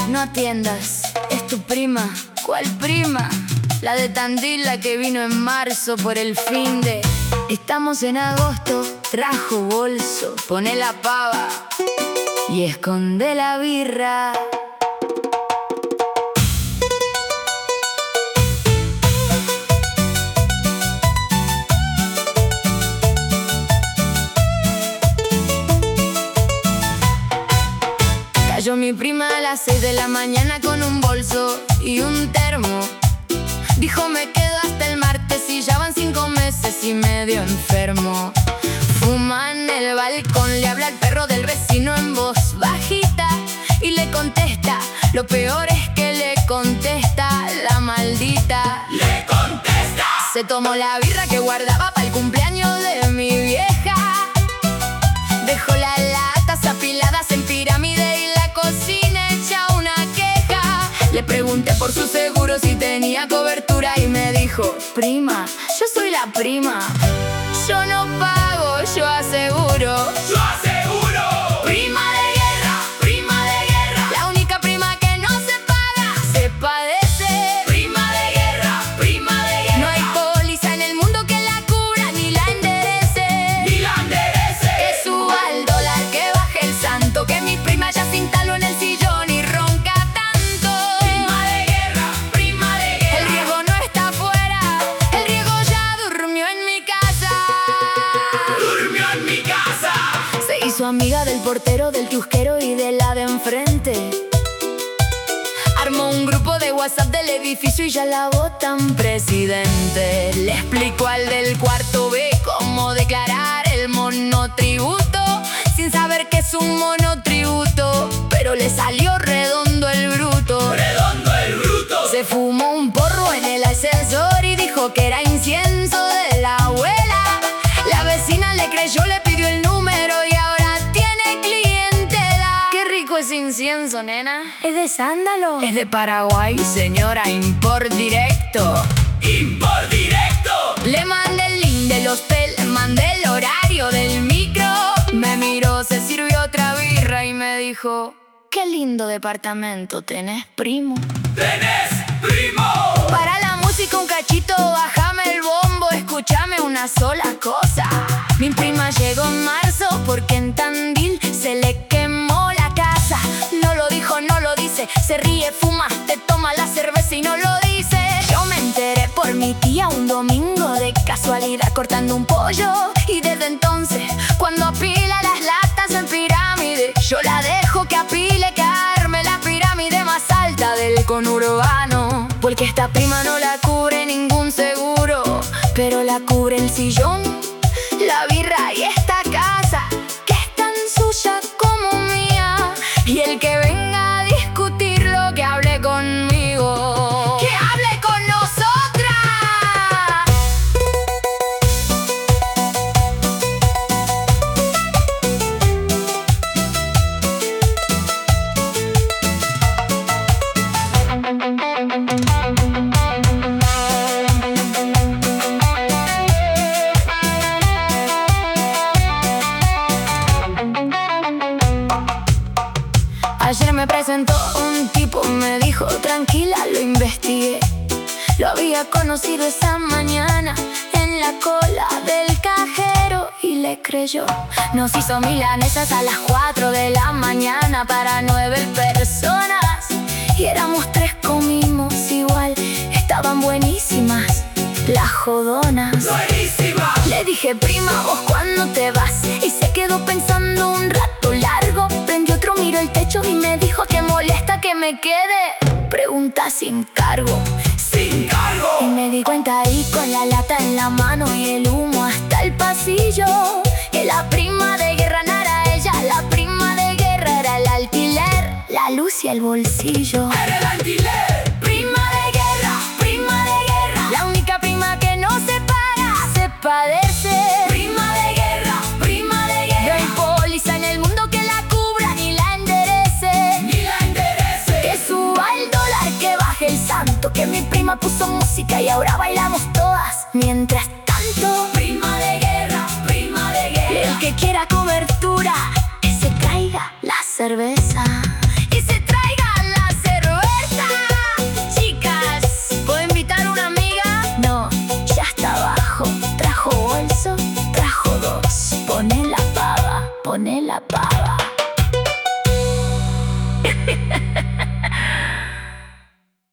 No atiendas, es tu prima. ¿Cuál prima? La de Tandil, la que vino en marzo por el finde. Estamos en agosto, trajo bolso, pone la pava y esconde la birra. Cayó mi prima a las 6 de la mañana con un bolso y un termo. Dijo me quedo hasta el martes y ya van 5 meses y medio enfermo. Fuma en el balcón, le habla al perro del vecino en voz bajita y le contesta. Lo peor es que le contesta la maldita. ¡Le contesta! Se tomó la birra que guardaba para el cumpleaños de mi vieja. Dejó las latas apiladas en pirámide y la cocina hecha una queja. Le pregunté por su seguro si tenía cobertura y me dijo: prima, yo soy la prima. Yo no pago, yo aseguro. ¡Yo aseguro! Prima de guerra, prima de guerra. La única prima que no se paga, se padece. Prima de guerra, prima de guerra. No hay póliza en el mundo que la cubra ni la enderece. ¡Ni la enderece! Que suba el dólar, que baje el santo, que mi prima ya se instaló en el sillón y ronca tanto. Prima de guerra, prima de guerra. El riego no está afuera, el riego ya durmió en mi casa. Durmió en mi casa. Se hizo amiga del portero, del kiosquero y de la de enfrente. Armó un grupo de WhatsApp del edificio y ya la votan presidente. Le explicó al del cuarto B cómo declarar el monotributo, sin saber que es un monotributo, pero le salió redondo el bruto. Redondo el bruto. Se fumó un porro en el ascensor y dijo que era incienso de la abuela. La vecina le creyó, le pidió el número y ahora tiene clientela. Qué rico es incienso, nena. ¿Es de sándalo? Es de Paraguay, señora, import directo. Import directo. Le mandé el link del hostel, le mandé el horario del micro. Me miró, se sirvió otra birra y me dijo: qué lindo departamento tenés, primo. ¡Tenés primo! Para la música un cachito, bájame el bombo, escúchame una sola cosa. Mi prima llegó en marzo porque en Tandil se le quemó la casa. No lo dijo, no lo dice, se ríe, fuma, te toma la cerveza y no lo dice. Yo me enteré por mi tía un domingo de casualidad cortando un pollo. Y desde entonces, cuando apila las latas en pirámide, yo la dejo que apile, que arme la pirámide más alta del conurbano. Porque esta prima no la cubre ningún seguro, pero la cubre el sillón, la birra y esta casa, que es tan suya como mía. Y el que venga a discutirlo, que hable conmigo, que hable con nosotras. Ayer me presentó un tipo, me dijo tranquila, lo investigué. Lo había conocido esa mañana en la cola del cajero y le creyó. Nos hizo milanesas a las 4 de la mañana para 9 personas. Y éramos 3, comimos igual, estaban buenísimas las jodonas. ¡Buenísima! Le dije: prima, ¿vos cuándo te vas? Y se quedó pensando un rato largo. Prendió otro, miró el techo y me dijo: ¿te molesta que me quede? Pregunta sin cargo. ¡Sin cargo! Y me di cuenta ahí con la lata en la mano y el humo hasta el pasillo, que la prima de guerra no era ella, la prima de guerra era el alquiler, la luz y el bolsillo. ¡Era el alquiler! Prima de guerra, prima de guerra. La única prima que no se paga, se padece. Prima de guerra, prima de guerra. No hay póliza en el mundo que la cubra ni la enderece. ¡Ni la enderece! Que suba el dólar, que baje el santo, que mi prima puso música y ahora bailamos todas. Mientras tanto, Prima de guerra, prima de guerra. el que quiera cobertura, que se traiga la cerveza. Y se traiga la cerveza. pone la pava.